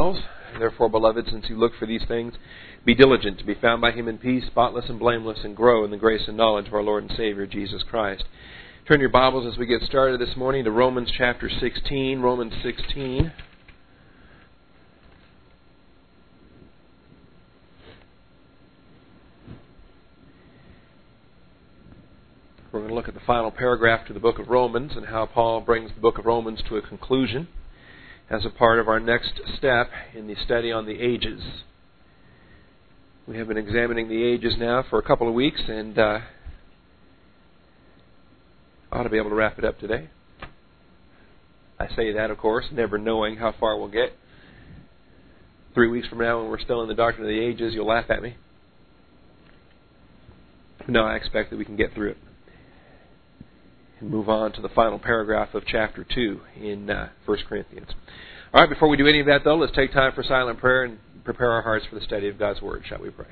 yourselves. Therefore, beloved, since you look for these things, be diligent to be found by Him in peace, spotless and blameless, and grow in the grace and knowledge of our Lord and Savior, Jesus Christ. Turn your Bibles as we get started this morning to Romans chapter 16. Romans 16. We're going to look at the final paragraph to the book of Romans and how Paul brings the book of Romans to a conclusion as a part of our next step in the study on the ages. We have been examining the ages now for a couple of weeks and ought to be able to wrap it up today. I say that, of course, never knowing how far we'll get. 3 weeks from now, when we're still in the doctrine of the ages, you'll laugh at me. No, I expect that we can get through it and move on to the final paragraph of chapter 2 in 1 Corinthians. All right, before we do any of that, though, let's take time for silent prayer and prepare our hearts for the study of God's Word. Shall we pray?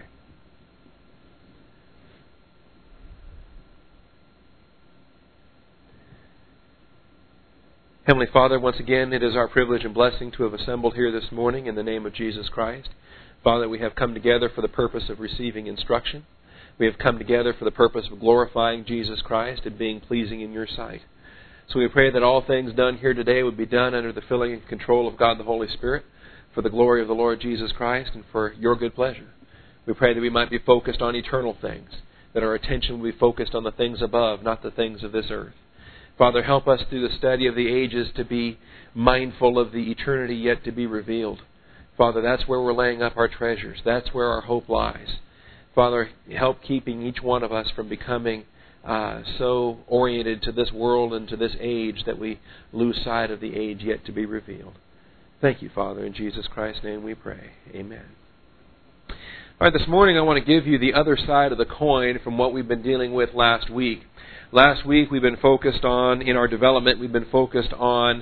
Heavenly Father, once again, it is our privilege and blessing to have assembled here this morning in the name of Jesus Christ. Father, we have come together for the purpose of receiving instruction. We have come together for the purpose of glorifying Jesus Christ and being pleasing in your sight. So we pray that all things done here today would be done under the filling and control of God the Holy Spirit, for the glory of the Lord Jesus Christ and for your good pleasure. We pray that we might be focused on eternal things, that our attention will be focused on the things above, not the things of this earth. Father, help us through the study of the ages to be mindful of the eternity yet to be revealed. Father, that's where we're laying up our treasures. That's where our hope lies. Father, help keeping each one of us from becoming so oriented to this world and to this age that we lose sight of the age yet to be revealed. Thank you, Father. In Jesus Christ's name we pray. Amen. All right, this morning I want to give you the other side of the coin from what we've been dealing with last week. Last week we've been focused on, in our development, we've been focused on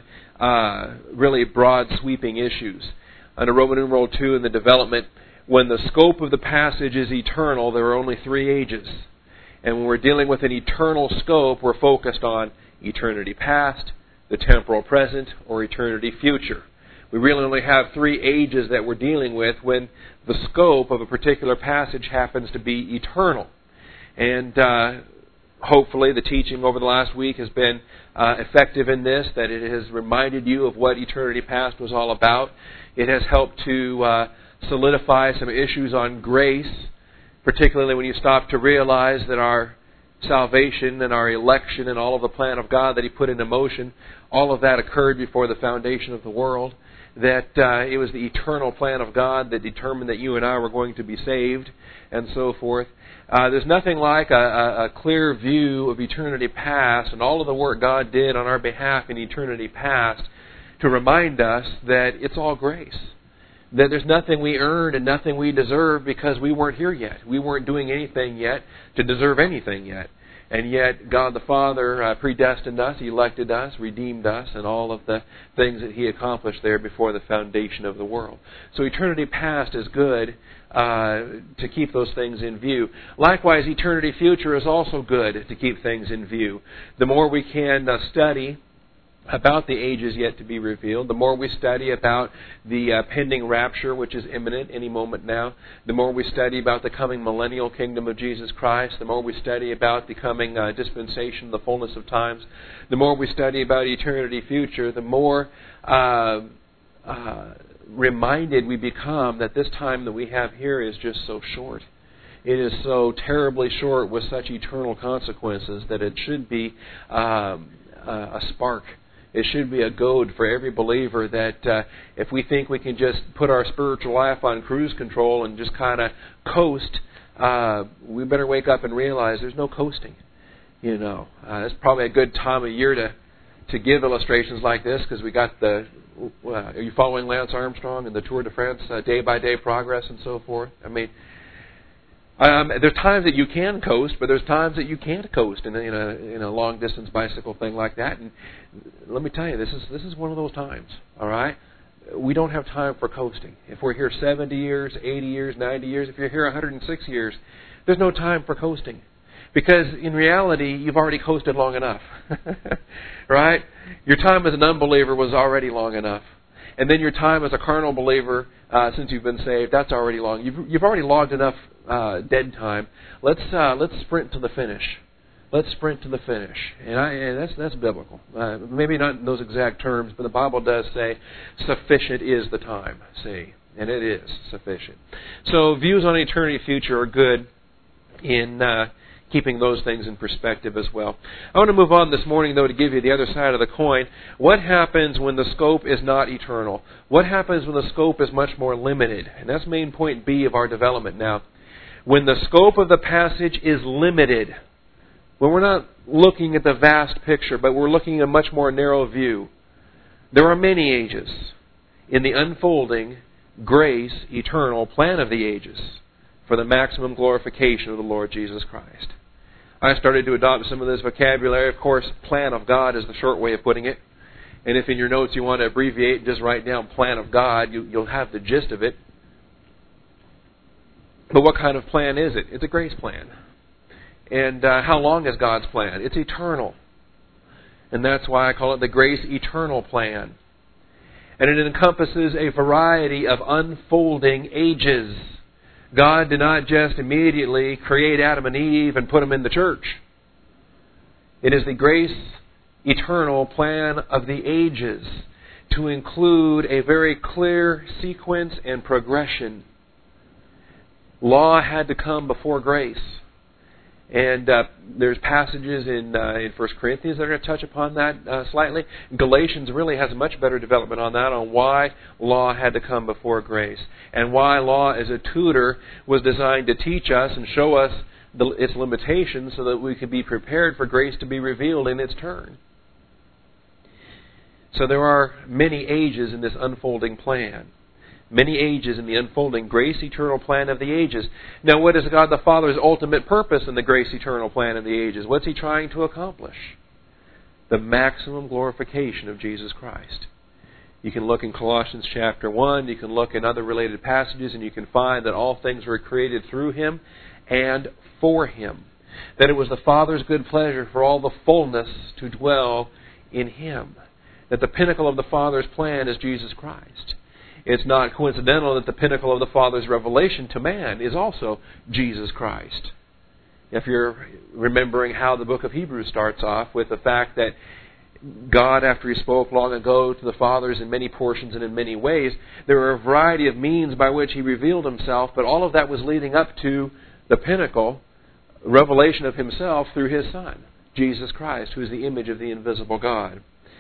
really broad sweeping issues. Under Roman numeral 2 in the development, when the scope of the passage is eternal, there are only 3 ages. And when we're dealing with an eternal scope, we're focused on eternity past, the temporal present, or eternity future. We really only have 3 ages that we're dealing with when the scope of a particular passage happens to be eternal. And hopefully the teaching over the last week has been effective in this, that it has reminded you of what eternity past was all about. It has helped to solidify some issues on grace, particularly when you stop to realize that our salvation and our election and all of the plan of God that He put into motion, all of that occurred before the foundation of the world, that it was the eternal plan of God that determined that you and I were going to be saved, and so forth. There's nothing like a clear view of eternity past and all of the work God did on our behalf in eternity past to remind us that it's all grace. That there's nothing we earned and nothing we deserve because we weren't here yet. We weren't doing anything yet to deserve anything yet. And yet God the Father predestined us, elected us, redeemed us, and all of the things that He accomplished there before the foundation of the world. So eternity past is good to keep those things in view. Likewise, eternity future is also good to keep things in view. The more we can study about the ages yet to be revealed, the more we study about the pending rapture, which is imminent any moment now, the more we study about the coming millennial kingdom of Jesus Christ, the more we study about the coming dispensation, the fullness of times, the more we study about eternity future, the more reminded we become that this time that we have here is just so short. It is so terribly short with such eternal consequences that it should be a spark. It should be a goad for every believer that if we think we can just put our spiritual life on cruise control and just kind of coast, we better wake up and realize there's no coasting. You know, it's probably a good time of year to give illustrations like this because we got the. Are you following Lance Armstrong and the Tour de France day-by-day progress and so forth? I mean, there's times that you can coast, but there's times that you can't coast in a long distance bicycle thing like that. And let me tell you, this is one of those times. All right, we don't have time for coasting. If we're here 70 years, 80 years, 90 years, if you're here 106 years, there's no time for coasting. Because in reality, you've already coasted long enough. Right? Your time as an unbeliever was already long enough. And then your time as a carnal believer, since you've been saved, that's already long. You've already logged enough dead time. Let's sprint to the finish. Let's sprint to the finish. And that's biblical. Maybe not in those exact terms, but the Bible does say, sufficient is the time. See, and it is sufficient. So views on eternity future are good in keeping those things in perspective as well. I want to move on this morning, though, to give you the other side of the coin. What happens when the scope is not eternal? What happens when the scope is much more limited? And that's main point B of our development now. When the scope of the passage is limited, when we're not looking at the vast picture, but we're looking at a much more narrow view, there are many ages in the unfolding grace, eternal plan of the ages for the maximum glorification of the Lord Jesus Christ. I started to adopt some of this vocabulary. Of course, plan of God is the short way of putting it. And if in your notes you want to abbreviate and just write down plan of God, you'll have the gist of it. But what kind of plan is it? It's a grace plan. And how long is God's plan? It's eternal. And that's why I call it the grace eternal plan. And it encompasses a variety of unfolding ages. God did not just immediately create Adam and Eve and put them in the church. It is the grace eternal plan of the ages to include a very clear sequence and progression. Law had to come before grace. And there's passages in 1 Corinthians that are going to touch upon that slightly. Galatians really has a much better development on that, on why law had to come before grace. And why law as a tutor was designed to teach us and show us its limitations so that we could be prepared for grace to be revealed in its turn. So there are many ages in this unfolding plan. Many ages in the unfolding grace eternal plan of the ages. Now, what is God the Father's ultimate purpose in the grace eternal plan of the ages? What's He trying to accomplish? The maximum glorification of Jesus Christ. You can look in Colossians chapter 1, you can look in other related passages, and you can find that all things were created through Him and for Him. That it was the Father's good pleasure for all the fullness to dwell in Him. That the pinnacle of the Father's plan is Jesus Christ. It's not coincidental that the pinnacle of the Father's revelation to man is also Jesus Christ. If you're remembering how the book of Hebrews starts off with the fact that God, after He spoke long ago to the fathers in many portions and in many ways, there were a variety of means by which He revealed Himself, but all of that was leading up to the pinnacle revelation of Himself through His Son, Jesus Christ, who is the image of the invisible God.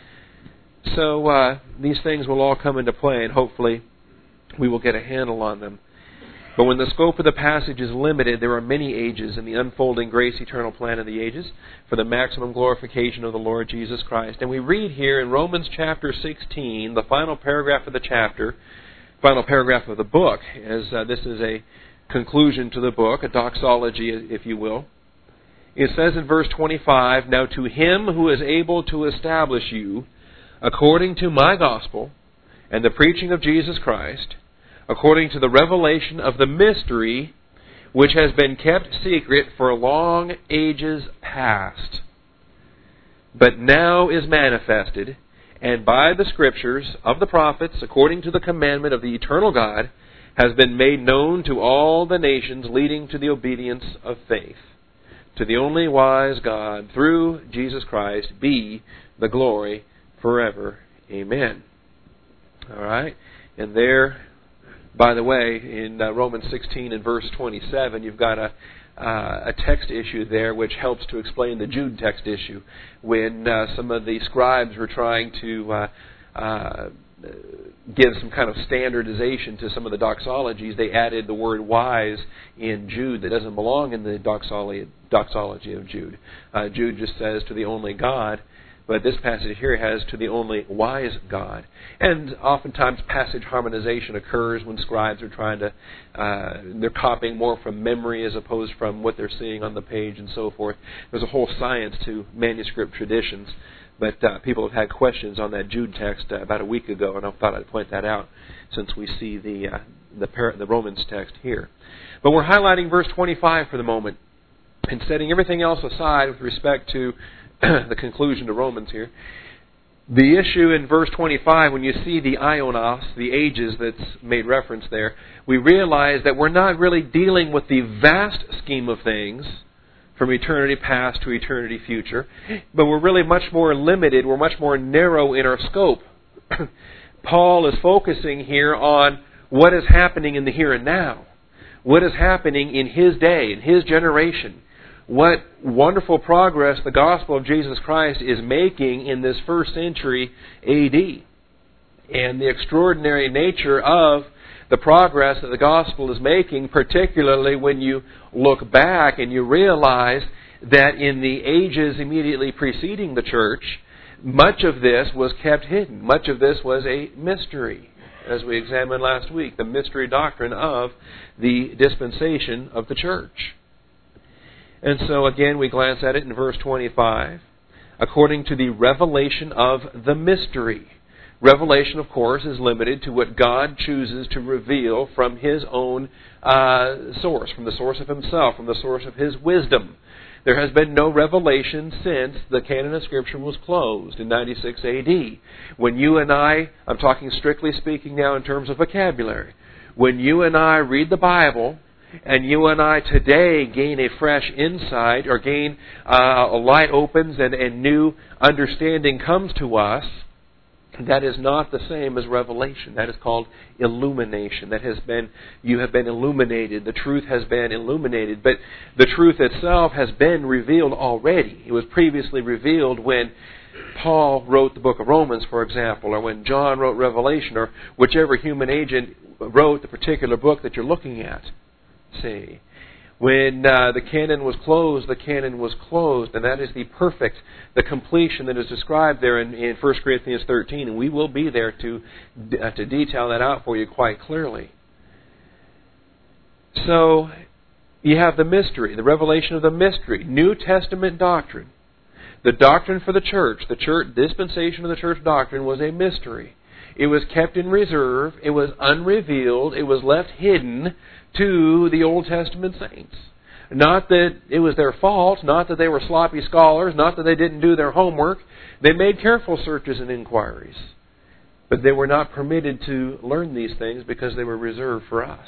So these things will all come into play, and hopefully we will get a handle on them. But when the scope of the passage is limited, there are many ages in the unfolding grace eternal plan of the ages for the maximum glorification of the Lord Jesus Christ. And we read here in Romans chapter 16, the final paragraph of the chapter, final paragraph of the book, as this is a conclusion to the book, a doxology, if you will. It says in verse 25, "Now to Him who is able to establish you, according to my gospel and the preaching of Jesus Christ, according to the revelation of the mystery which has been kept secret for long ages past, but now is manifested, and by the Scriptures of the prophets, according to the commandment of the eternal God, has been made known to all the nations, leading to the obedience of faith. To the only wise God, through Jesus Christ, be the glory forever. Amen." All right. And there, by the way, in Romans 16 and verse 27, you've got a text issue there which helps to explain the Jude text issue. When some of the scribes were trying to give some kind of standardization to some of the doxologies, they added the word wise in Jude that doesn't belong in the doxology of Jude. Jude just says to the only God. But this passage here has to the only wise God. And oftentimes passage harmonization occurs when scribes are trying to, they're copying more from memory as opposed from what they're seeing on the page and so forth. There's a whole science to manuscript traditions. But people have had questions on that Jude text about a week ago, and I thought I'd point that out since we see the Romans text here. But we're highlighting verse 25 for the moment and setting everything else aside with respect to the conclusion to Romans here. The issue in verse 25, when you see the ionos, the ages that's made reference there, we realize that we're not really dealing with the vast scheme of things from eternity past to eternity future, but we're really much more limited, we're much more narrow in our scope. Paul is focusing here on what is happening in the here and now, what is happening in his day, in his generation. What wonderful progress the gospel of Jesus Christ is making in this first century A.D. And the extraordinary nature of the progress that the gospel is making, particularly when you look back and you realize that in the ages immediately preceding the church, much of this was kept hidden. Much of this was a mystery, as we examined last week, the mystery doctrine of the dispensation of the church. And so again, we glance at it in verse 25. According to the revelation of the mystery. Revelation, of course, is limited to what God chooses to reveal from His own source, from the source of Himself, from the source of His wisdom. There has been no revelation since the canon of Scripture was closed in 96 A.D. When you and I'm talking strictly speaking now in terms of vocabulary, when you and I read the Bible, and you and I today gain a fresh insight, or gain a light opens and new understanding comes to us, that is not the same as revelation. That is called illumination. You have been illuminated. The truth has been illuminated. But the truth itself has been revealed already. It was previously revealed when Paul wrote the book of Romans, for example, or when John wrote Revelation, or whichever human agent wrote the particular book that you're looking at. See, when the canon was closed, the canon was closed, and that is the completion that is described there in 1 Corinthians 13, and we will be there to detail that out for you quite clearly. So, you have the mystery, the revelation of the mystery, New Testament doctrine. The doctrine for the church, dispensation of the church doctrine was a mystery. It was kept in reserve, it was unrevealed, it was left hidden to the Old Testament saints. Not that it was their fault, not that they were sloppy scholars, not that they didn't do their homework. They made careful searches and inquiries. But they were not permitted to learn these things because they were reserved for us.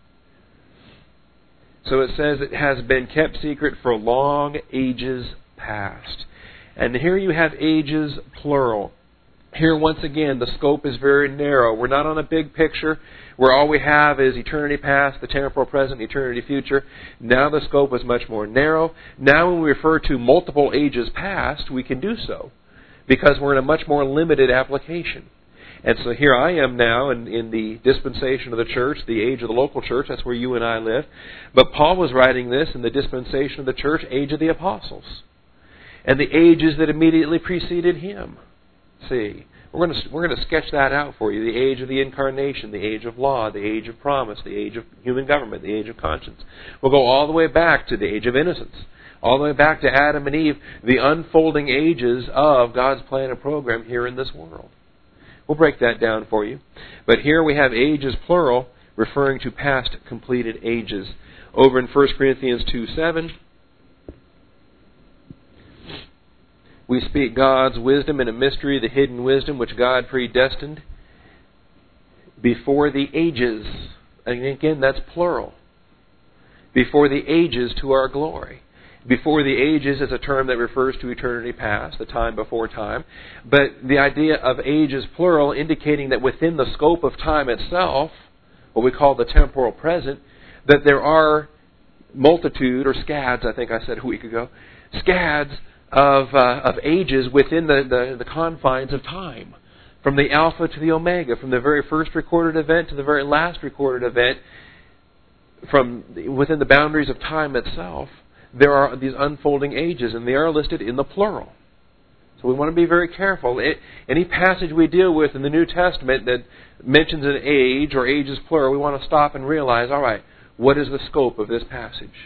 So it says it has been kept secret for long ages past. And here you have ages plural. Here, once again, the scope is very narrow. We're not on a big picture where all we have is eternity past, the temporal present, eternity future. Now the scope is much more narrow. Now when we refer to multiple ages past, we can do so because we're in a much more limited application. And so here I am now in the dispensation of the church, the age of the local church. That's where you and I live. But Paul was writing this in the dispensation of the church, age of the apostles, and the ages that immediately preceded him. See, we're going to sketch that out for you. The age of the incarnation, the age of law, the age of promise, the age of human government, the age of conscience. We'll go all the way back to the age of innocence, all the way back to Adam and Eve, the unfolding ages of God's plan and program here in this world. We'll break that down for you. But here we have ages plural, referring to past completed ages. Over in 1 Corinthians 2:7, we speak God's wisdom in a mystery, the hidden wisdom which God predestined before the ages. And again, that's plural. Before the ages to our glory. Before the ages is a term that refers to eternity past, the time before time. But the idea of ages plural indicating that within the scope of time itself, what we call the temporal present, that there are multitude, or scads, I think I said a week ago, scads of ages within the confines of time. From the Alpha to the Omega, from the very first recorded event to the very last recorded event, from within the boundaries of time itself, there are these unfolding ages, and they are listed in the plural. So we want to be very careful. Any passage we deal with in the New Testament that mentions an age or ages plural, we want to stop and realize, all right, what is the scope of this passage?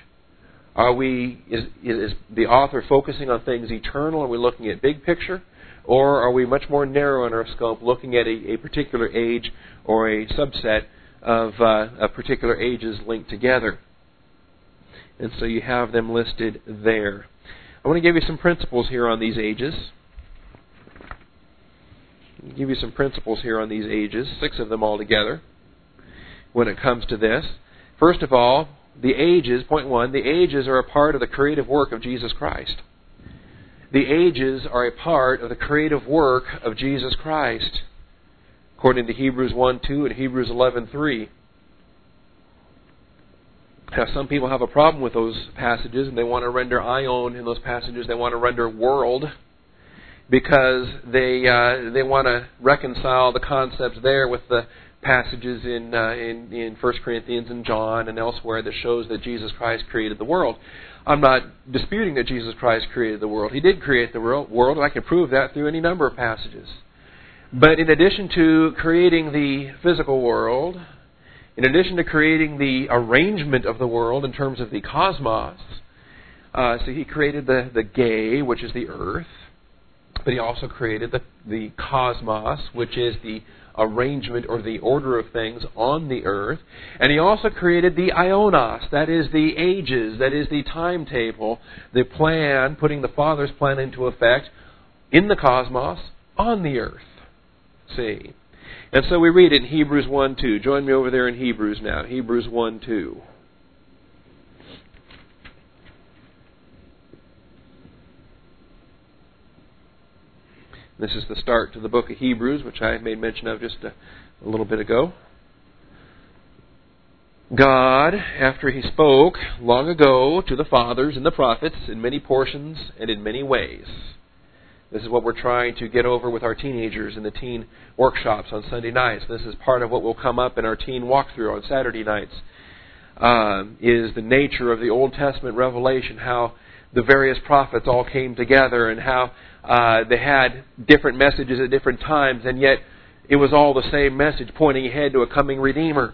Is the author focusing on things eternal? Are we looking at big picture? Or are we much more narrow in our scope, looking at a particular age or a subset of particular ages linked together? And so you have them listed there. I want to give you some principles here on these ages. I'll give you some principles here on these ages, 6 of them altogether, when it comes to this. First of all, the ages, point 1, the ages are a part of the creative work of Jesus Christ. The ages are a part of the creative work of Jesus Christ, according to Hebrews 1:2 and Hebrews 11:3. Now, some people have a problem with those passages, and they want to render ion in those passages. They want to render world, because they want to reconcile the concepts there with the passages in 1 Corinthians and John and elsewhere that shows that Jesus Christ created the world. I'm not disputing that Jesus Christ created the world. He did create the world, and I can prove that through any number of passages. But in addition to creating the physical world, in addition to creating the arrangement of the world in terms of the cosmos, so He created the gay, which is the earth, but He also created the cosmos, which is the arrangement or the order of things on the earth. And He also created the ionos, that is the ages, that is the timetable, the plan, putting the Father's plan into effect in the cosmos on the earth. See? And so we read it in Hebrews 1:2. Join me over there in Hebrews now. Hebrews 1:2. This is the start to the book of Hebrews, which I made mention of just a little bit ago. God, after He spoke long ago to the fathers and the prophets in many portions and in many ways. This is what we're trying to get over with our teenagers in the teen workshops on Sunday nights. This is part of what will come up in our teen walkthrough on Saturday nights, is the nature of the Old Testament revelation, how the various prophets all came together and how they had different messages at different times, and yet it was all the same message pointing ahead to a coming Redeemer.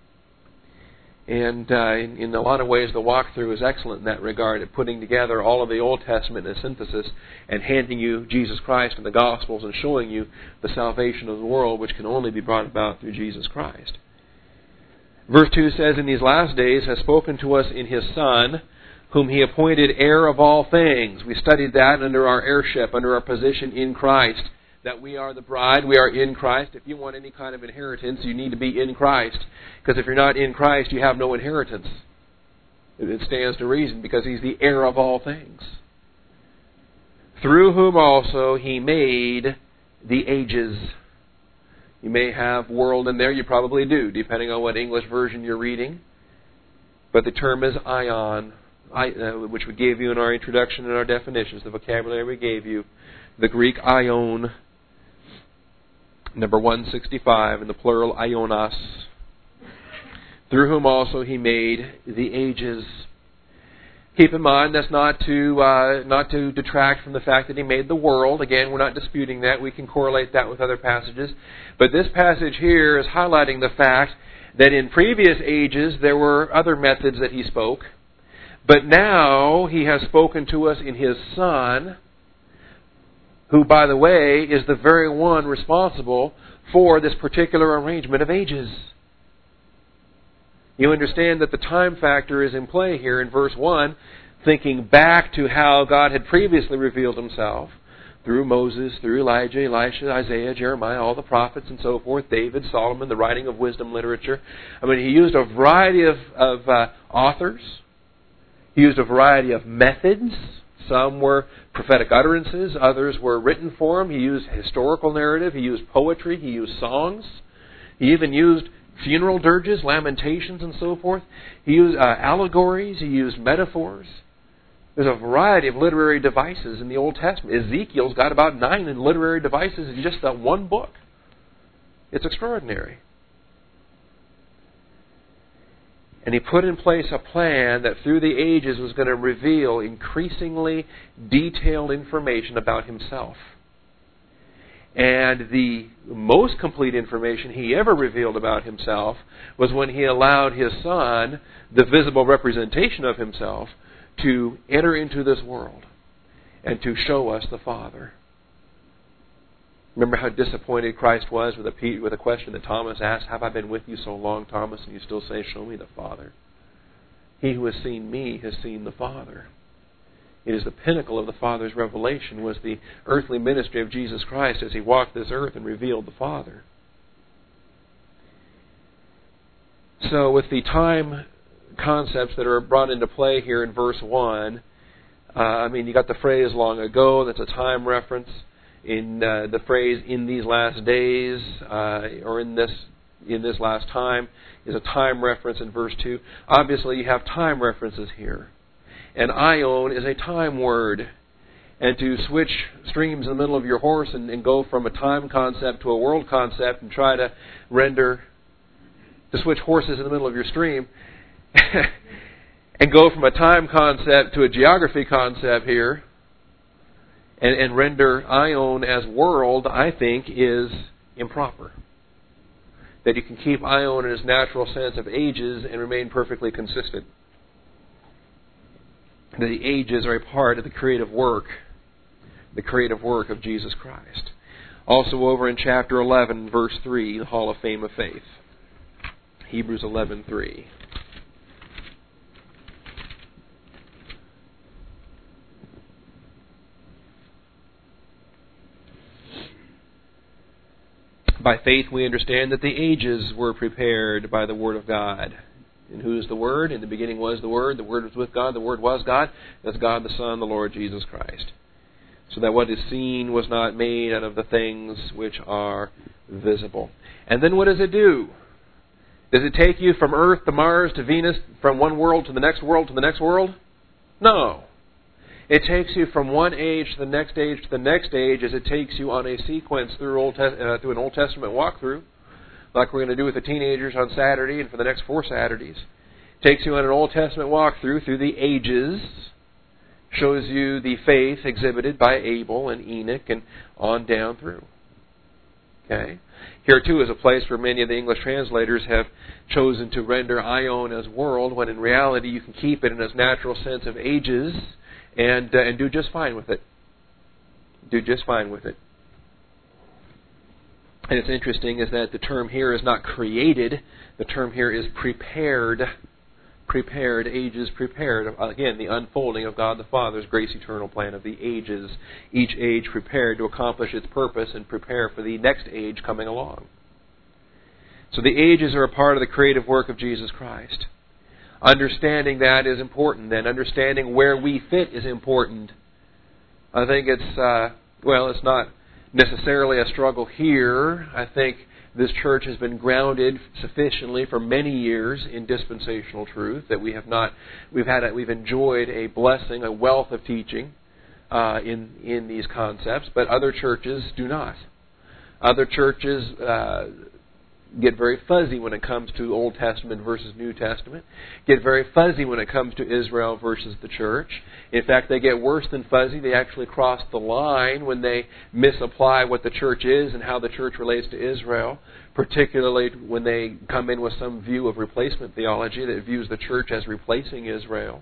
And in a lot of ways, the walkthrough is excellent in that regard, at putting together all of the Old Testament in a synthesis and handing you Jesus Christ and the Gospels and showing you the salvation of the world, which can only be brought about through Jesus Christ. Verse 2 says, "In these last days has spoken to us in His Son, whom He appointed heir of all things." We studied that under our heirship, under our position in Christ, that we are the bride, we are in Christ. If you want any kind of inheritance, you need to be in Christ. Because if you're not in Christ, you have no inheritance. It stands to reason, because He's the heir of all things. "Through whom also He made the ages." You may have world in there, you probably do, depending on what English version you're reading. But the term is ion, which we gave you in our introduction and our definitions, the vocabulary we gave you. The Greek ion, number 165, and the plural ionos. "Through whom also He made the ages." Keep in mind, that's not to detract from the fact that He made the world. Again, we're not disputing that. We can correlate that with other passages. But this passage here is highlighting the fact that in previous ages there were other methods that He spoke. But now He has spoken to us in His Son, who, by the way, is the very one responsible for this particular arrangement of ages. You understand that the time factor is in play here in verse 1, thinking back to how God had previously revealed Himself through Moses, through Elijah, Elisha, Isaiah, Jeremiah, all the prophets and so forth, David, Solomon, the writing of wisdom literature. I mean, He used a variety of authors. He used a variety of methods. Some were prophetic utterances. Others were written form. He used historical narrative. He used poetry. He used songs. He even used funeral dirges, lamentations, and so forth. He used allegories. He used metaphors. There's a variety of literary devices in the Old Testament. Ezekiel's got about 9 literary devices in just that one book. It's extraordinary. And He put in place a plan that through the ages was going to reveal increasingly detailed information about Himself. And the most complete information He ever revealed about Himself was when He allowed His Son, the visible representation of Himself, to enter into this world and to show us the Father. Remember how disappointed Christ was with a question that Thomas asked, "Have I been with you so long, Thomas, and you still say, 'Show me the Father'? He who has seen me has seen the Father." It is the pinnacle of the Father's revelation, was the earthly ministry of Jesus Christ as He walked this earth and revealed the Father. So with the time concepts that are brought into play here in verse 1, you got the phrase long ago, that's a time reference. In the phrase in these last days, or in this last time, is a time reference in verse 2. Obviously you have time references here. And ion is a time word. And to switch streams in the middle of your horse and go from a time concept to a world concept and try to switch horses in the middle of your stream and go from a time concept to a geography concept here and render ion as world, I think, is improper. That you can keep ion in its natural sense of ages and remain perfectly consistent. That the ages are a part of the creative work of Jesus Christ. Also over in chapter 11, verse 3, the Hall of Fame of Faith. Hebrews 11:3. By faith we understand that the ages were prepared by the Word of God. And who is the Word? In the beginning was the Word was with God, the Word was God. That's God the Son, the Lord Jesus Christ. So that what is seen was not made out of the things which are visible. And then what does it do? Does it take you from Earth to Mars to Venus, from one world to the next world to the next world? No. It takes you from one age to the next age to the next age, as it takes you on a sequence through an Old Testament walkthrough, like we're going to do with the teenagers on Saturday and for the next 4 Saturdays. It takes you on an Old Testament walkthrough through the ages, shows you the faith exhibited by Abel and Enoch and on down through. Okay? Here too is a place where many of the English translators have chosen to render ion as world, when in reality you can keep it in its natural sense of ages and do just fine with it. Do just fine with it. And it's interesting is that the term here is not created. The term here is prepared. Prepared, ages prepared. Again, the unfolding of God the Father's grace eternal plan of the ages. Each age prepared to accomplish its purpose and prepare for the next age coming along. So the ages are a part of the creative work of Jesus Christ. Understanding that is important. Then understanding where we fit is important. I think it's not necessarily a struggle here. I think this church has been grounded sufficiently for many years in dispensational truth that we've enjoyed a blessing, a wealth of teaching in these concepts, but other churches do not. Other churches get very fuzzy when it comes to Old Testament versus New Testament, get very fuzzy when it comes to Israel versus the church. In fact, they get worse than fuzzy. They actually cross the line when they misapply what the church is and how the church relates to Israel, particularly when they come in with some view of replacement theology that views the church as replacing Israel.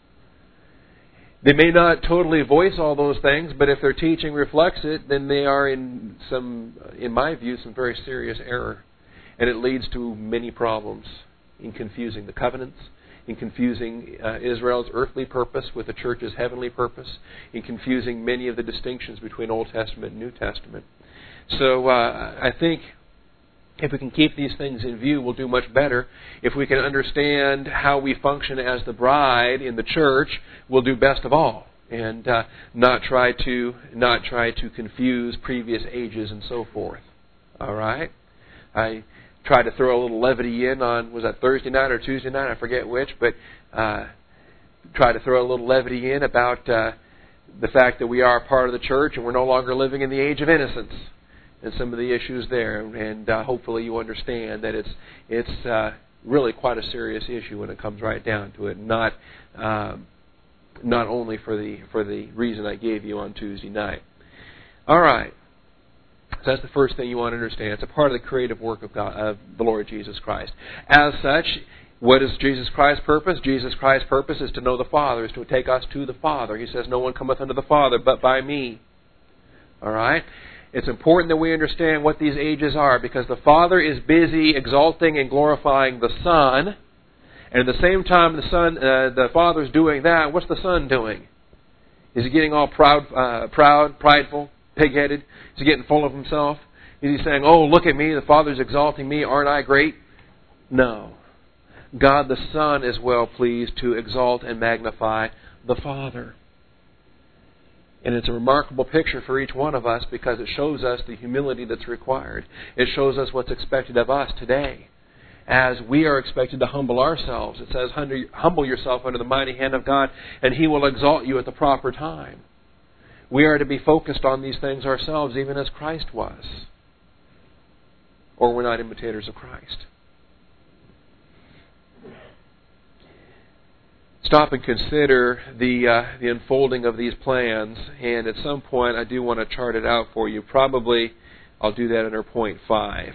They may not totally voice all those things, but if their teaching reflects it, then they are in my view, some very serious error. And it leads to many problems in confusing the covenants, in confusing Israel's earthly purpose with the church's heavenly purpose, in confusing many of the distinctions between Old Testament and New Testament. So I think if we can keep these things in view, we'll do much better. If we can understand how we function as the bride in the church, we'll do best of all, and not try to confuse previous ages and so forth. All right? I tried to throw a little levity in on, was that Thursday night or Tuesday night? I forget which, but try to throw a little levity in about the fact that we are a part of the church and we're no longer living in the age of innocence and some of the issues there. And hopefully you understand that it's really quite a serious issue when it comes right down to it, not only for the reason I gave you on Tuesday night. All right. So that's the first thing you want to understand. It's a part of the creative work of God, of the Lord Jesus Christ. As such, what is Jesus Christ's purpose? Jesus Christ's purpose is to know the Father, is to take us to the Father. He says, "No one cometh unto the Father but by me." All right? It's important that we understand what these ages are, because the Father is busy exalting and glorifying the Son, and at the same time the Father's doing that, what's the Son doing? Is he getting all proud, prideful, pig-headed? Is he getting full of himself? Is he saying, oh, look at me, the Father's exalting me, aren't I great? No. God the Son is well pleased to exalt and magnify the Father. And it's a remarkable picture for each one of us because it shows us the humility that's required. It shows us what's expected of us today. As we are expected to humble ourselves. It says, humble yourself under the mighty hand of God, and He will exalt you at the proper time. We are to be focused on these things ourselves, even as Christ was. Or we're not imitators of Christ. Stop and consider the unfolding of these plans, and at some point I do want to chart it out for you. Probably I'll do that under point 5.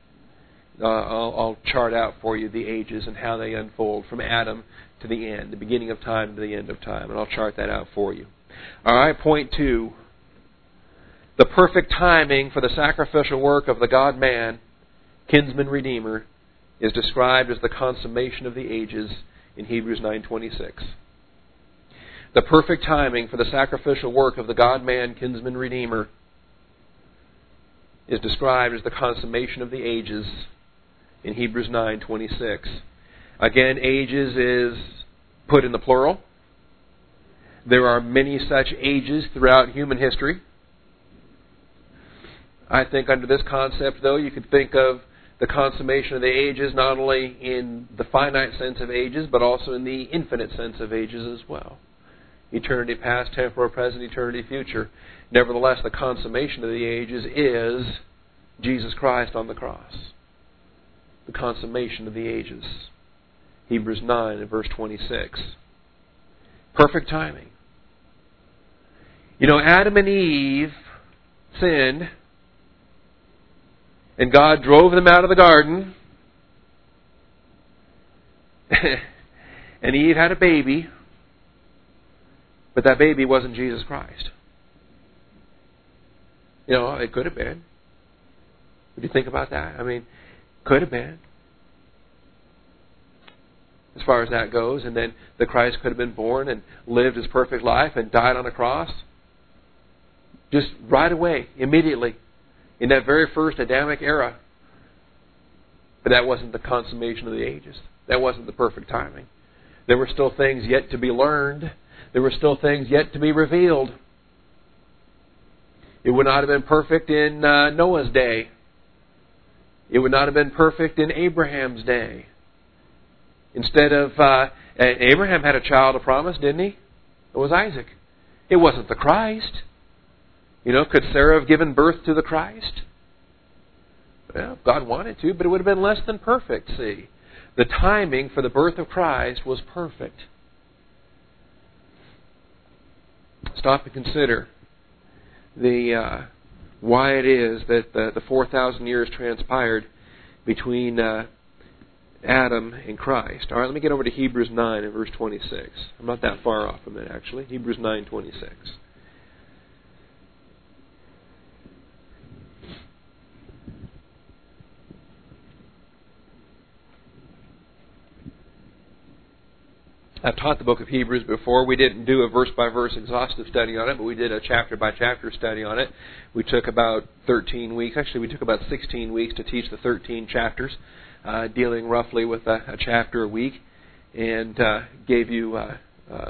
I'll chart out for you the ages and how they unfold from Adam to the end, the beginning of time to the end of time, and I'll chart that out for you. All right, point 2. The perfect timing for the sacrificial work of the God-man, kinsman redeemer, is described as the consummation of the ages in Hebrews 9:26. The perfect timing for the sacrificial work of the God-man, kinsman redeemer, is described as the consummation of the ages in Hebrews 9:26. Again, ages is put in the plural. There are many such ages throughout human history. I think under this concept, though, you could think of the consummation of the ages not only in the finite sense of ages, but also in the infinite sense of ages as well. Eternity past, temporal present, eternity future. Nevertheless, the consummation of the ages is Jesus Christ on the cross. The consummation of the ages. Hebrews 9 and verse 26. Perfect timing. You know, Adam and Eve sinned, and God drove them out of the garden, and Eve had a baby, but that baby wasn't Jesus Christ. You know, it could have been. Would you think about that? I mean, could have been. As far as that goes, and then the Christ could have been born and lived his perfect life and died on a cross. Just right away, immediately, in that very first Adamic era. But that wasn't the consummation of the ages. That wasn't the perfect timing. There were still things yet to be learned. There were still things yet to be revealed. It would not have been perfect in Noah's day. It would not have been perfect in Abraham's day. Instead of... Abraham had a child of promise, didn't he? It was Isaac. It wasn't the Christ. You know, could Sarah have given birth to the Christ? Well, God wanted to, but it would have been less than perfect, see. The timing for the birth of Christ was perfect. Stop and consider why it is that the 4,000 years transpired between Adam and Christ. All right, let me get over to Hebrews 9 and verse 26. I'm not that far off from it, actually. Hebrews 9:26. I've taught the book of Hebrews before. We didn't do a verse-by-verse exhaustive study on it, but we did a chapter-by-chapter study on it. We took about 13 weeks. Actually, we took about 16 weeks to teach the 13 chapters, dealing roughly with a chapter a week, and gave you a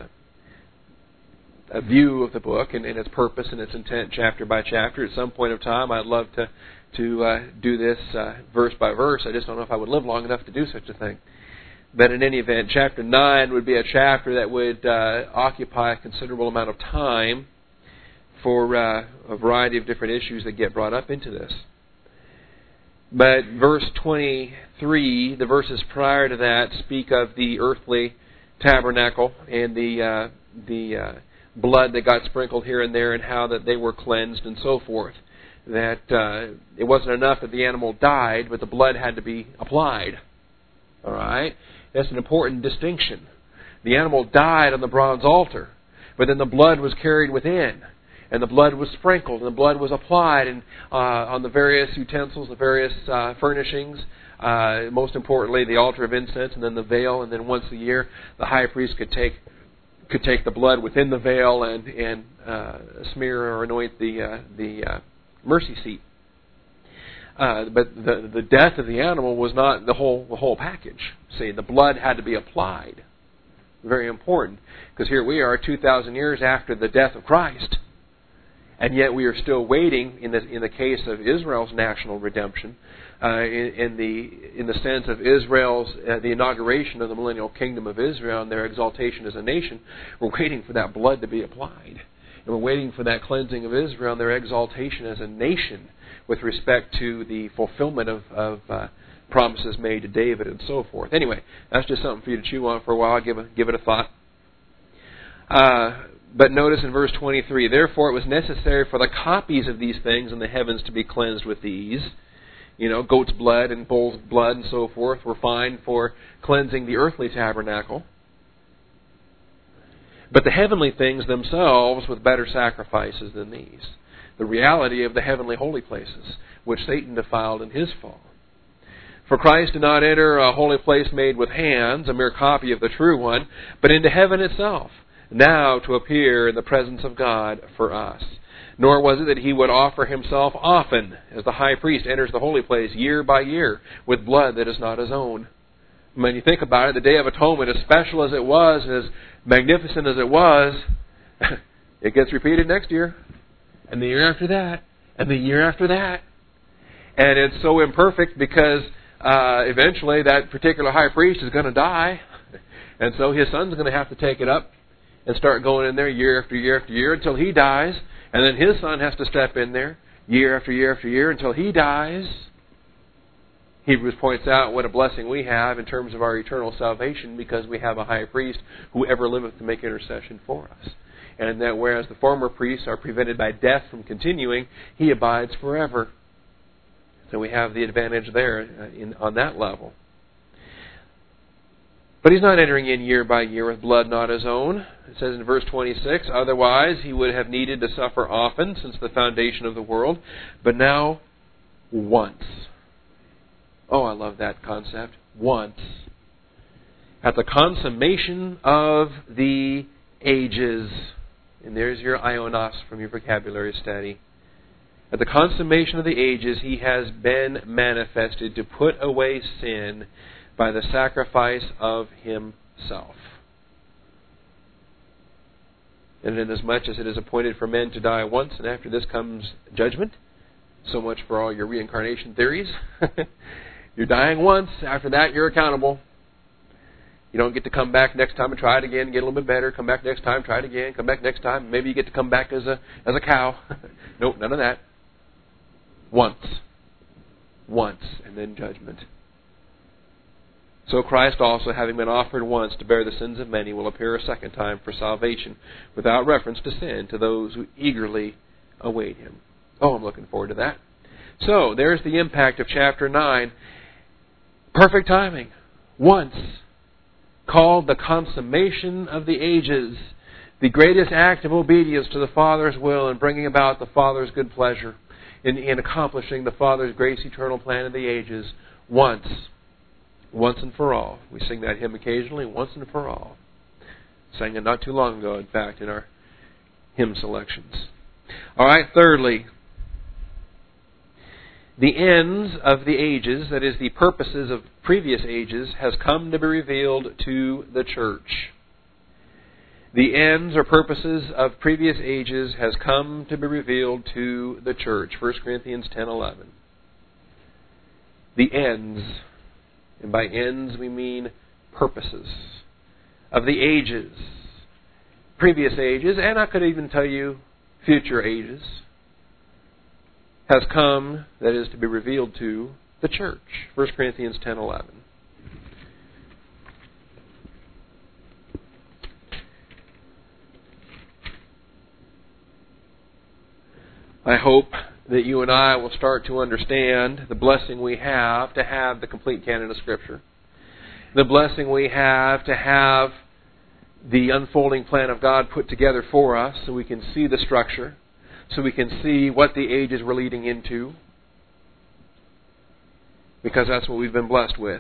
view of the book and its purpose and its intent chapter by chapter. At some point of time, I'd love to do this verse by verse. I just don't know if I would live long enough to do such a thing. But in any event, chapter 9 would be a chapter that would occupy a considerable amount of time for a variety of different issues that get brought up into this. But verse 23, the verses prior to that, speak of the earthly tabernacle and the blood that got sprinkled here and there and how that they were cleansed and so forth. That it wasn't enough that the animal died, but the blood had to be applied. All right? That's an important distinction. The animal died on the bronze altar, but then the blood was carried within, and the blood was sprinkled, and the blood was applied and on the various utensils, the various furnishings, most importantly the altar of incense, and then the veil, and then once a year the high priest could take could take the blood within the veil and smear or anoint the mercy seat. But the death of the animal was not the whole package. See, the blood had to be applied. Very important, because here we are 2,000 years after the death of Christ, and yet we are still waiting in the case of Israel's national redemption, in the sense of Israel's the inauguration of the millennial kingdom of Israel and their exaltation as a nation. We're waiting for that blood to be applied, and we're waiting for that cleansing of Israel and their exaltation as a nation with respect to the fulfillment of promises made to David and so forth. Anyway, that's just something for you to chew on for a while. Give it a thought. But notice in verse 23, therefore it was necessary for the copies of these things in the heavens to be cleansed with these. Goat's blood and bull's blood and so forth were fine for cleansing the earthly tabernacle. But the heavenly things themselves with better sacrifices than these. The reality of the heavenly holy places, which Satan defiled in his fall. For Christ did not enter a holy place made with hands, a mere copy of the true one, but into heaven itself, now to appear in the presence of God for us. Nor was it that he would offer himself often, as the high priest enters the holy place year by year, with blood that is not his own. When you think about it, the Day of Atonement, as special as it was, as magnificent as it was, it gets repeated next year, and the year after that, and the year after that. And it's so imperfect because eventually that particular high priest is going to die, and so his son's going to have to take it up and start going in there year after year after year until he dies, and then his son has to step in there year after year after year until he dies. Hebrews points out what a blessing we have in terms of our eternal salvation, because we have a high priest who ever liveth to make intercession for us. And that whereas the former priests are prevented by death from continuing, he abides forever. So we have the advantage there on that level. But he's not entering in year by year with blood not his own. It says in verse 26, otherwise he would have needed to suffer often since the foundation of the world, but now once. Oh, I love that concept. Once. At the consummation of the ages. And there's your ionos from your vocabulary study. At the consummation of the ages, he has been manifested to put away sin by the sacrifice of himself. And inasmuch as it is appointed for men to die once, and after this comes judgment, so much for all your reincarnation theories. You're dying once, after that you're accountable. You don't get to come back next time and try it again, get a little bit better, come back next time, try it again, come back next time, maybe you get to come back as a cow. Nope, none of that. Once, and then judgment. So Christ also, having been offered once to bear the sins of many, will appear a second time for salvation, without reference to sin, to those who eagerly await him. Oh, I'm looking forward to that. So, there's the impact of chapter 9. Perfect timing. Once. Called the consummation of the ages. The greatest act of obedience to the Father's will in bringing about the Father's good pleasure. In accomplishing the Father's grace eternal plan of the ages. Once and for all. We sing that hymn occasionally, once and for all. Sang it not too long ago, in fact, in our hymn selections. All right, thirdly, the ends of the ages, that is, the purposes of previous ages, has come to be revealed to the church. The ends or purposes of previous ages has come to be revealed to the church. 1 Corinthians 10:11. The ends, and by ends we mean purposes, of the ages. Previous ages, and I could even tell you future ages, has come, that is, to be revealed to the church. 1 Corinthians 10:11. I hope that you and I will start to understand the blessing we have to have the complete canon of Scripture. The blessing we have to have the unfolding plan of God put together for us so we can see the structure, so we can see what the ages we're leading into, because that's what we've been blessed with.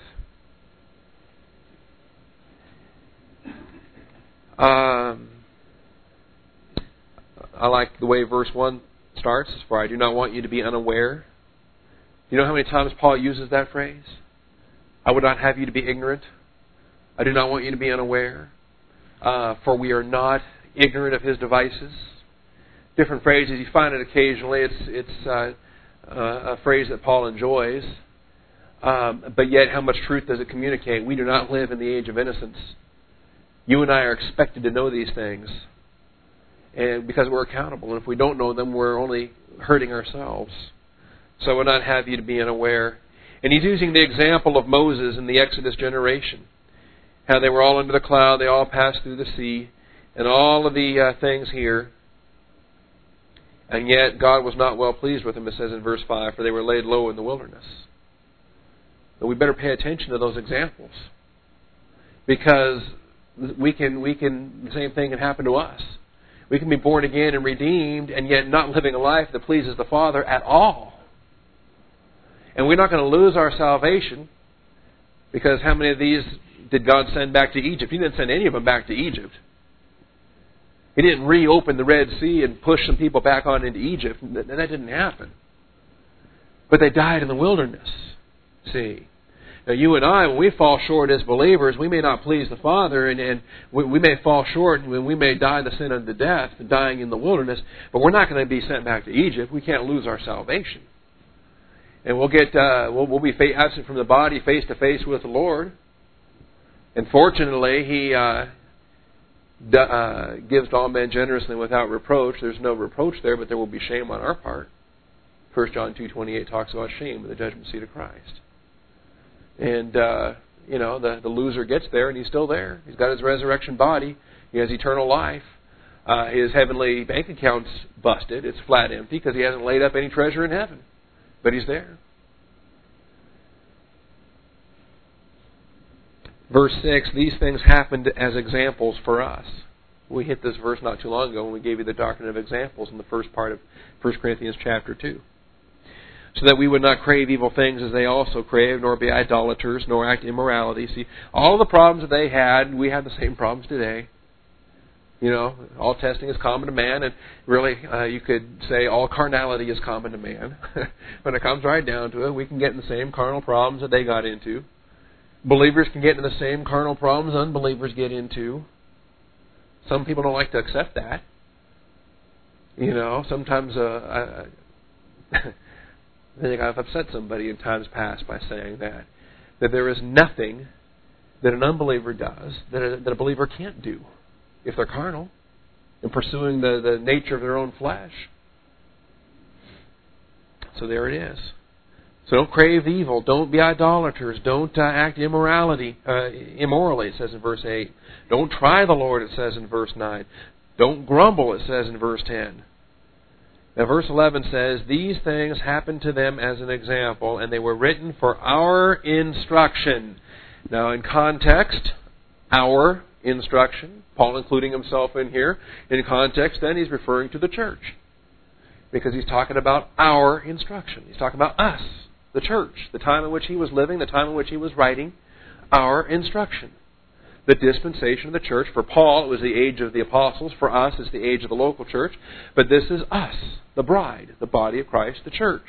I like the way verse 1 starts, for I do not want you to be unaware. You know how many times Paul uses that phrase? I would not have you to be ignorant. I do not want you to be unaware. For we are not ignorant of his devices. Different phrases, you find it occasionally. It's a phrase that Paul enjoys. But yet, how much truth does it communicate? We do not live in the age of innocence. You and I are expected to know these things, and because we're accountable. And if we don't know them, we're only hurting ourselves. So I would not have you to be unaware. And he's using the example of Moses in the Exodus generation. How they were all under the cloud, they all passed through the sea, and all of the things here. And yet God was not well pleased with them, it says in verse 5, for they were laid low in the wilderness. But we better pay attention to those examples. Because the same thing can happen to us. We can be born again and redeemed, and yet not living a life that pleases the Father at all. And we're not going to lose our salvation, because how many of these did God send back to Egypt? He didn't send any of them back to Egypt. He didn't reopen the Red Sea and push some people back on into Egypt. That didn't happen. But they died in the wilderness. See? Now you and I, when we fall short as believers, we may not please the Father, and we may fall short, and we may die the sin unto death, dying in the wilderness, but we're not going to be sent back to Egypt. We can't lose our salvation. And we'll be absent from the body, face to face with the Lord. And fortunately, He gives to all men generously without reproach. There's no reproach there, but there will be shame on our part. 1 John 2:28 talks about shame in the judgment seat of Christ. And, the loser gets there, and he's still there. He's got his resurrection body. He has eternal life. His heavenly bank account's busted. It's flat empty because he hasn't laid up any treasure in heaven. But he's there. Verse 6, these things happened as examples for us. We hit this verse not too long ago when we gave you the doctrine of examples in the first part of 1 Corinthians chapter 2. So that we would not crave evil things as they also crave, nor be idolaters, nor act immorality. See, all the problems that they had, we have the same problems today. All testing is common to man, and really you could say all carnality is common to man. When it comes right down to it, we can get in the same carnal problems that they got into. Believers can get into the same carnal problems unbelievers get into. Some people don't like to accept that. Sometimes I think I've upset somebody in times past by saying that there is nothing that an unbeliever does that a believer can't do if they're carnal and pursuing the nature of their own flesh. So there it is. So don't crave evil. Don't be idolaters. Don't act immorally, it says in verse 8. Don't try the Lord, it says in verse 9. Don't grumble, it says in verse 10. Now verse 11 says, these things happened to them as an example, and they were written for our instruction. Now in context, our instruction, Paul including himself in here, in context then he's referring to the church. Because he's talking about our instruction. He's talking about us, the church, the time in which he was living, the time in which he was writing, our instruction. The dispensation of the church. For Paul, it was the age of the apostles. For us, it's the age of the local church. But this is us, the bride, the body of Christ, the church.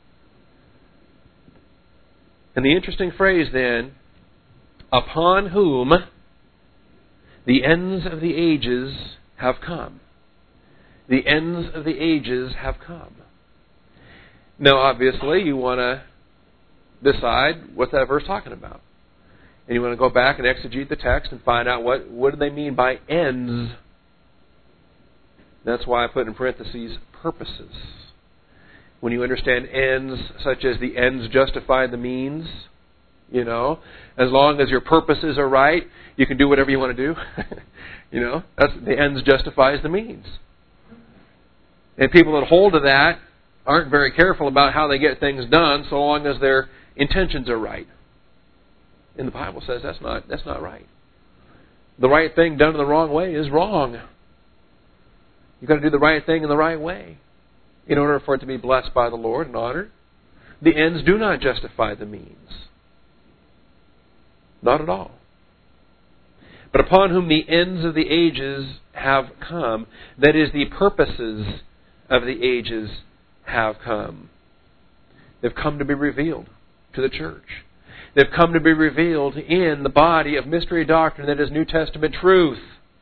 And the interesting phrase then, upon whom the ends of the ages have come. The ends of the ages have come. Now, obviously, you want to decide what's that verse talking about. And you want to go back and exegete the text and find out what do they mean by ends. That's why I put in parentheses purposes. When you understand ends, such as the ends justify the means, as long as your purposes are right, you can do whatever you want to do. That's the ends justifies the means. And people that hold to that aren't very careful about how they get things done, so long as their intentions are right. And the Bible says that's not right. The right thing done in the wrong way is wrong. You've got to do the right thing in the right way in order for it to be blessed by the Lord and honored. The ends do not justify the means. Not at all. but upon whom the ends of the ages have come, that is, the purposes of the ages have come. They've come to be revealed to the church. They've come to be revealed in the body of mystery doctrine that is New Testament truth.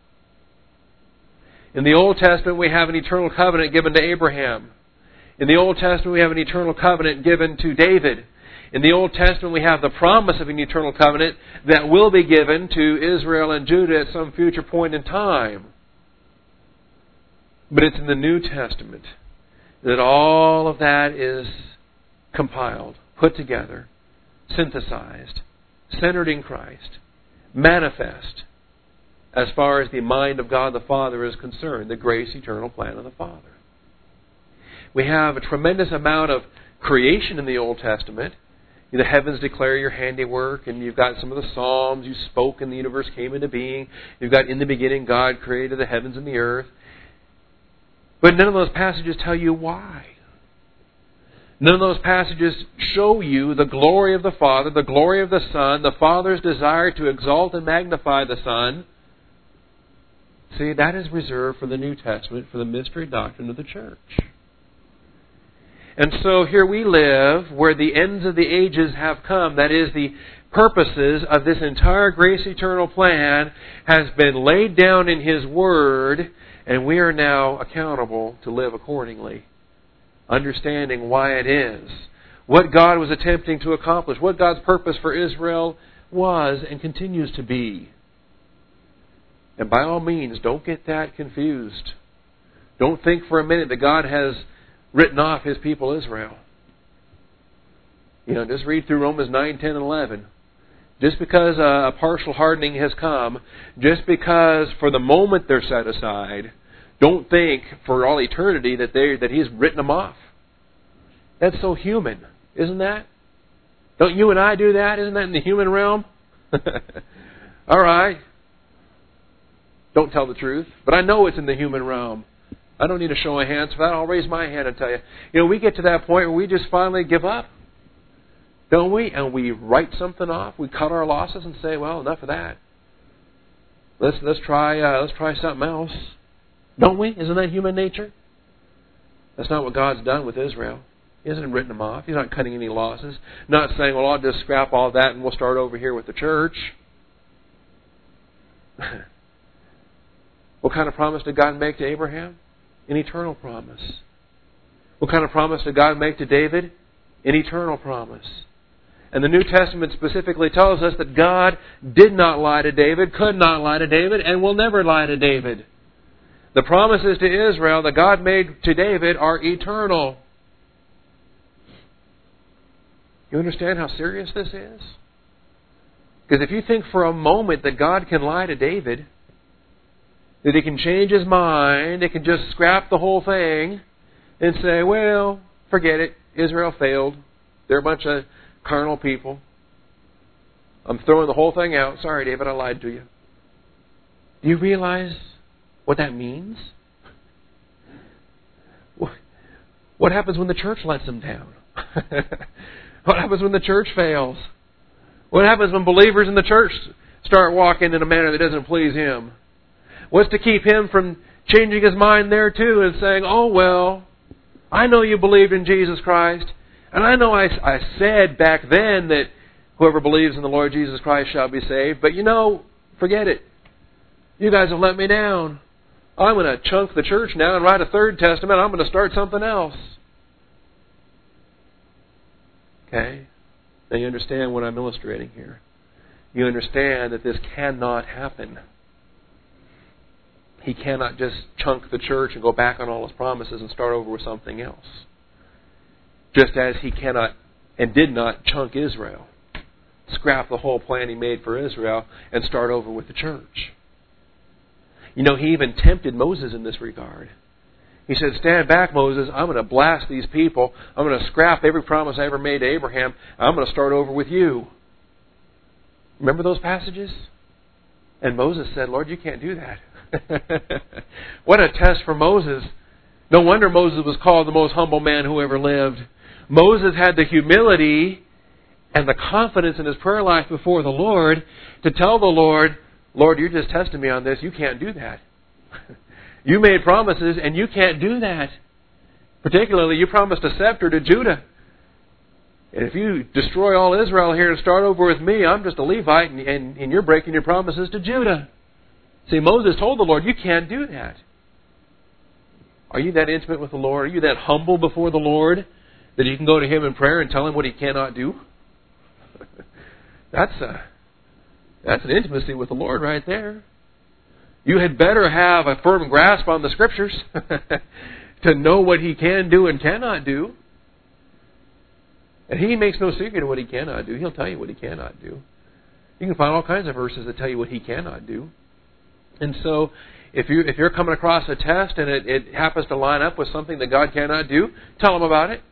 In the Old Testament, we have an eternal covenant given to Abraham. In the Old Testament, we have an eternal covenant given to David. In the Old Testament, we have the promise of an eternal covenant that will be given to Israel and Judah at some future point in time. But it's in the New Testament that all of that is compiled, put together, synthesized, centered in Christ, manifest as far as the mind of God the Father is concerned, the grace eternal plan of the Father. We have a tremendous amount of creation in the Old Testament. The heavens declare your handiwork, and you've got some of the Psalms, you spoke and the universe came into being. You've got in the beginning God created the heavens and the earth. But none of those passages tell you why. None of those passages show you the glory of the Father, the glory of the Son, the Father's desire to exalt and magnify the Son. See, that is reserved for the New Testament, for the mystery doctrine of the church. And so here we live where the ends of the ages have come. That is, the purposes of this entire grace eternal plan has been laid down in His Word, and we are now accountable to live accordingly, understanding why it is, what God was attempting to accomplish, what God's purpose for Israel was and continues to be. And by all means, don't get that confused. Don't think for a minute that God has written off His people Israel. Just read through Romans 9, 10, and 11. Just because a partial hardening has come, just because for the moment they're set aside, don't think for all eternity that He's written them off. That's so human, isn't that? Don't you and I do that? Isn't that in the human realm? All right. Don't tell the truth, but I know it's in the human realm. I don't need a show of hands for that. I'll raise my hand and tell you. We get to that point where we just finally give up, don't we? And we write something off. We cut our losses and say, "Well, enough of that. Let's try something else." Don't we? Isn't that human nature? That's not what God's done with Israel. He hasn't written them off. He's not cutting any losses. Not saying, "Well, I'll just scrap all that and we'll start over here with the church." What kind of promise did God make to Abraham? An eternal promise. What kind of promise did God make to David? An eternal promise. And the New Testament specifically tells us that God did not lie to David, could not lie to David, and will never lie to David. The promises to Israel that God made to David are eternal. You understand how serious this is? Because if you think for a moment that God can lie to David, that He can change His mind, He can just scrap the whole thing and say, "Well, forget it. Israel failed. They're a bunch of carnal people. I'm throwing the whole thing out. Sorry, David, I lied to you." Do you realize what that means? What happens when the church lets them down? What happens when the church fails? What happens when believers in the church start walking in a manner that doesn't please Him? What's to keep Him from changing His mind there too and saying, "Oh, well, I know you believed in Jesus Christ, and I know I said back then that whoever believes in the Lord Jesus Christ shall be saved, but forget it. You guys have let me down. I'm going to chunk the church now and write a third testament. I'm going to start something else." Okay? Now you understand what I'm illustrating here. You understand that this cannot happen. He cannot just chunk the church and go back on all His promises and start over with something else. Just as He cannot and did not chunk Israel, scrap the whole plan He made for Israel and start over with the church. He even tempted Moses in this regard. He said, "Stand back, Moses. I'm going to blast these people. I'm going to scrap every promise I ever made to Abraham. I'm going to start over with you." Remember those passages? And Moses said, "Lord, you can't do that." What a test for Moses. No wonder Moses was called the most humble man who ever lived. Moses had the humility and the confidence in his prayer life before the Lord to tell the Lord, Lord, you're just testing me on this. You can't do that. You made promises and you can't do that. Particularly, you promised a scepter to Judah. And if you destroy all Israel here and start over with me, I'm just a Levite and you're breaking your promises to Judah. See, Moses told the Lord, you can't do that. Are you that intimate with the Lord? Are you that humble before the Lord that you can go to Him in prayer and tell Him what He cannot do? That's an intimacy with the Lord right there. You had better have a firm grasp on the Scriptures to know what He can do and cannot do. And He makes no secret of what He cannot do. He'll tell you what He cannot do. You can find all kinds of verses that tell you what He cannot do. And so, if you're coming across a test and it happens to line up with something that God cannot do, tell Him about it.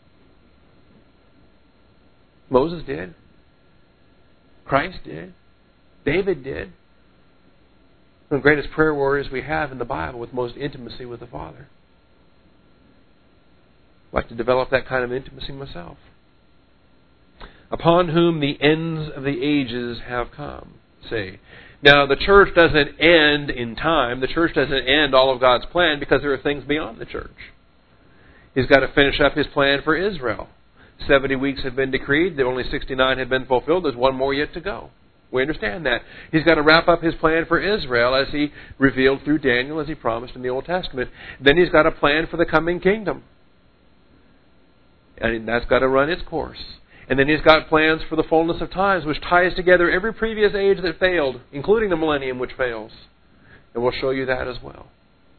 Moses did. Christ did. David did. One of the greatest prayer warriors we have in the Bible with most intimacy with the Father. I'd like to develop that kind of intimacy myself. Upon whom the ends of the ages have come, say. Now, the church doesn't end in time. The church doesn't end all of God's plan because there are things beyond the church. He's got to finish up His plan for Israel. 70 weeks have been decreed. Only 69 have been fulfilled. There's one more yet to go. We understand that. He's got to wrap up His plan for Israel as He revealed through Daniel, as He promised in the Old Testament. Then He's got a plan for the coming kingdom. And that's got to run its course. And then He's got plans for the fullness of times, which ties together every previous age that failed, including the millennium which fails. And we'll show you that as well.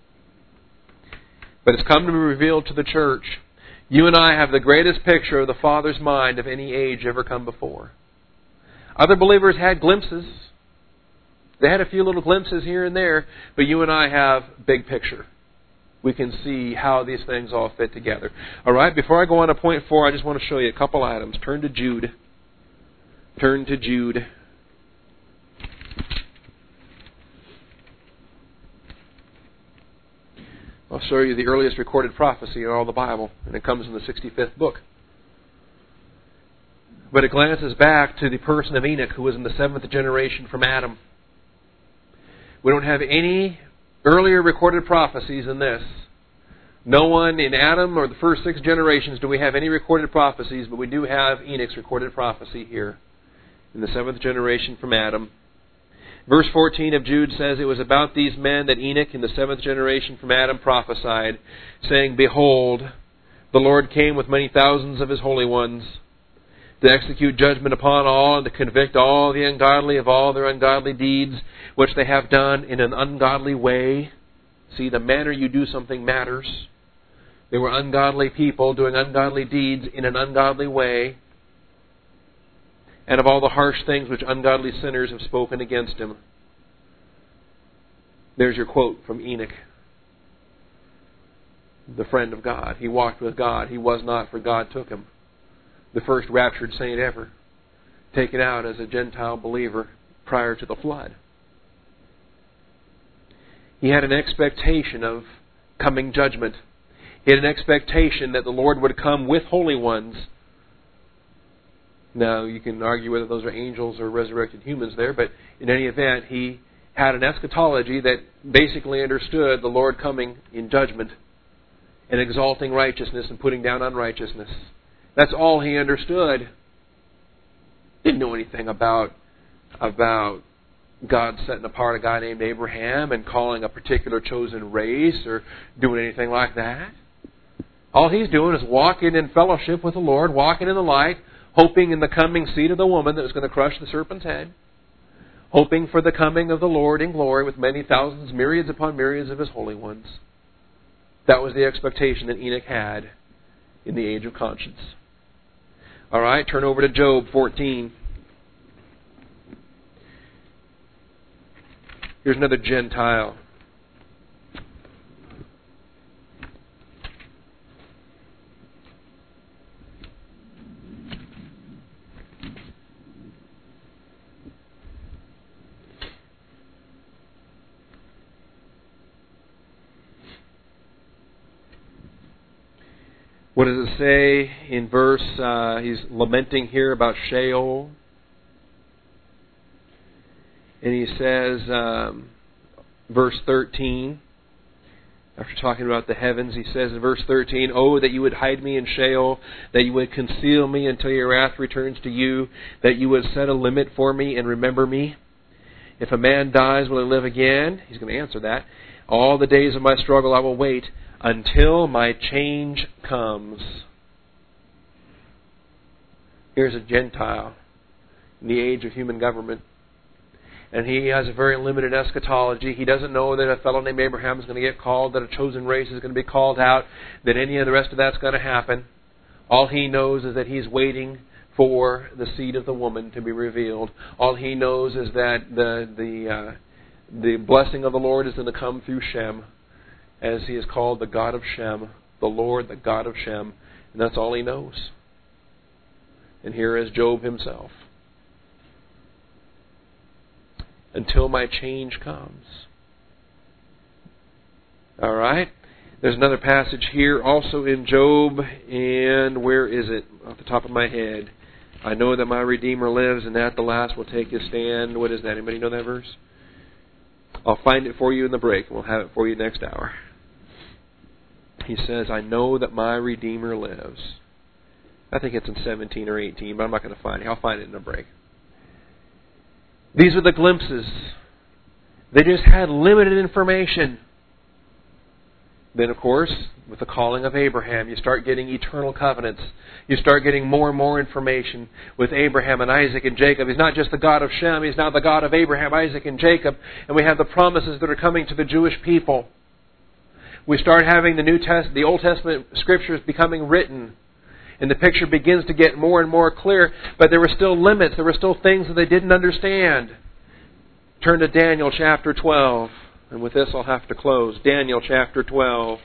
But it's come to be revealed to the church. You and I have the greatest picture of the Father's mind of any age ever come before. Other believers had glimpses. They had a few little glimpses here and there, but you and I have big picture. We can see how these things all fit together. All right, before I go on to point 4, I just want to show you a couple items. Turn to Jude. Turn to Jude. I'll show you the earliest recorded prophecy in all the Bible, and it comes in the 65th book. But it glances back to the person of Enoch, who was in the 7th generation from Adam. We don't have any earlier recorded prophecies than this. No one in Adam or the first 6 generations do we have any recorded prophecies, but we do have Enoch's recorded prophecy here in the 7th generation from Adam. Verse 14 of Jude says, It was about these men that Enoch in the 7th generation from Adam prophesied, saying, Behold, the Lord came with many thousands of His holy ones, to execute judgment upon all, and to convict all the ungodly of all their ungodly deeds, which they have done in an ungodly way. See, the manner you do something matters. They were ungodly people doing ungodly deeds in an ungodly way, and of all the harsh things which ungodly sinners have spoken against Him. There's your quote from Enoch, the friend of God. He walked with God. He was not, for God took him. The first raptured saint ever, taken out as a Gentile believer prior to the flood. He had an expectation of coming judgment. He had an expectation that the Lord would come with holy ones. Now, you can argue whether those are angels or resurrected humans there, but in any event, he had an eschatology that basically understood the Lord coming in judgment and exalting righteousness and putting down unrighteousness. That's all he understood. Didn't know anything about God setting apart a guy named Abraham and calling a particular chosen race or doing anything like that. All he's doing is walking in fellowship with the Lord, walking in the light, hoping in the coming seed of the woman that was going to crush the serpent's head, hoping for the coming of the Lord in glory with many thousands, myriads upon myriads of His holy ones. That was the expectation that Enoch had in the age of conscience. All right, turn over to Job 14. Here's another Gentile. What does it say in verse, he's lamenting here about Sheol. And he says, verse 13, after talking about the heavens, he says in verse 13, "Oh, that you would hide me in Sheol, that you would conceal me until your wrath returns to you, that you would set a limit for me and remember me. If a man dies, will he live again?" He's going to answer that. "All the days of my struggle I will wait until my change comes." Here's a Gentile in the age of human government. And he has a very limited eschatology. He doesn't know that a fellow named Abraham is going to get called, that a chosen race is going to be called out, that any of the rest of that's going to happen. All he knows is that he's waiting for the seed of the woman to be revealed. All he knows is that the blessing of the Lord is going to come through Shem, as he is called the God of Shem, the Lord, the God of Shem. And that's all he knows. And here is Job himself. Until my change comes. All right. There's another passage here also in Job, and where is it? Off the top of my head. "I know that my Redeemer lives, and at the last will take his stand." What is that? Anybody know that verse? I'll find it for you in the break, and we'll have it for you next hour. He says, "I know that my Redeemer lives." I think it's in 17 or 18, but I'm not going to find it. I'll find it in the break. These are the glimpses. They just had limited information. Then, of course, with the calling of Abraham, you start getting eternal covenants. You start getting more and more information with Abraham and Isaac and Jacob. He's not just the God of Shem, He's now the God of Abraham, Isaac, and Jacob. And we have the promises that are coming to the Jewish people. We start having the Old Testament Scriptures becoming written. And the picture begins to get more and more clear, but there were still limits. There were still things that they didn't understand. Turn to Daniel chapter 12. And with this I'll have to close. Daniel chapter 12.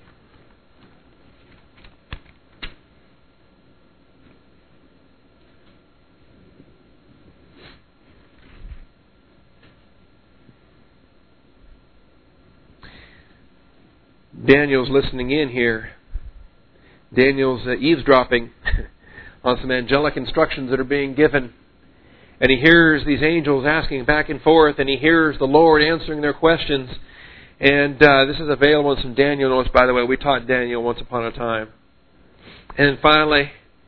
Daniel's listening in here. Daniel's eavesdropping on some angelic instructions that are being given. And he hears these angels asking back and forth, and he hears the Lord answering their questions. And this is available in some Daniel notes, by the way. We taught Daniel once upon a time. And finally,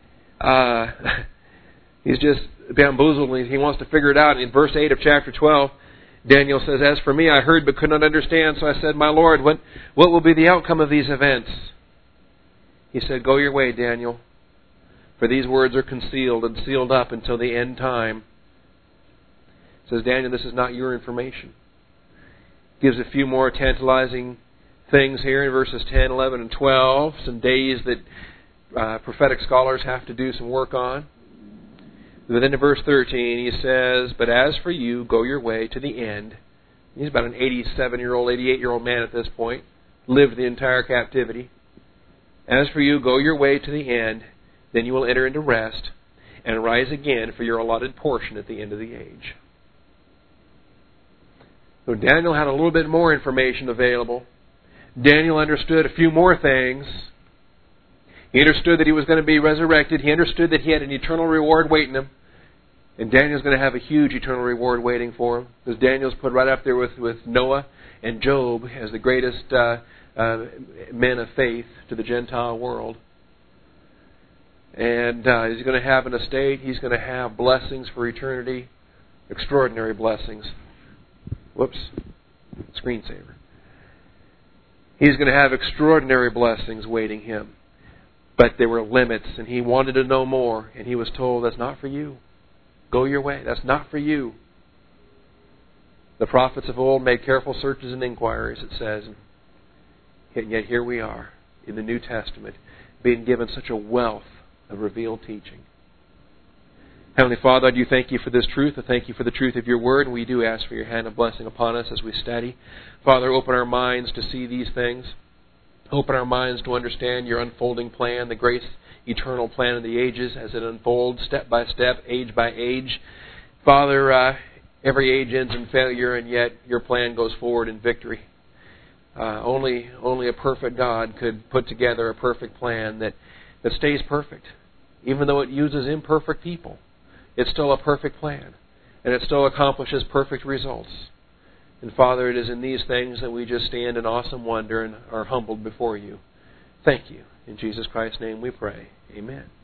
he's just bamboozled, and he wants to figure it out. In verse 8 of chapter 12, Daniel says, "As for me, I heard but could not understand. So I said, 'My Lord, what will be the outcome of these events?' He said, 'Go your way, Daniel, for these words are concealed and sealed up until the end time.'" Says Daniel, this is not your information. Gives a few more tantalizing things here in verses 10, 11, and 12. Some days that prophetic scholars have to do some work on. But then in verse 13 he says, "But as for you, go your way to the end." He's about an 87-year-old, 88-year-old man at this point. Lived the entire captivity. "As for you, go your way to the end, then you will enter into rest, and rise again for your allotted portion at the end of the age." So Daniel had a little bit more information available. Daniel understood a few more things. He understood that he was going to be resurrected. He understood that he had an eternal reward waiting him. And Daniel's going to have a huge eternal reward waiting for him. Because Daniel's put right up there with Noah and Job as the greatest men of faith to the Gentile world. And he's going to have an estate. He's going to have blessings for eternity. Extraordinary blessings. Whoops. Screensaver. He's going to have extraordinary blessings waiting him. But there were limits, and he wanted to know more. And he was told, "That's not for you. Go your way. That's not for you." The prophets of old made careful searches and inquiries, it says. And yet here we are in the New Testament, being given such a wealth of revealed teaching. Heavenly Father, I do thank you for this truth. I thank you for the truth of your word, and we do ask for your hand of blessing upon us as we study. Father, open our minds to see these things. Open our minds to understand your unfolding plan, the great eternal plan of the ages as it unfolds step by step, age by age. Father, every age ends in failure, and yet your plan goes forward in victory. Only a perfect God could put together a perfect plan that stays perfect. Even though it uses imperfect people, it's still a perfect plan. and it still accomplishes perfect results. And Father, it is in these things that we just stand in awesome wonder and are humbled before you. Thank you. In Jesus Christ's name we pray. Amen.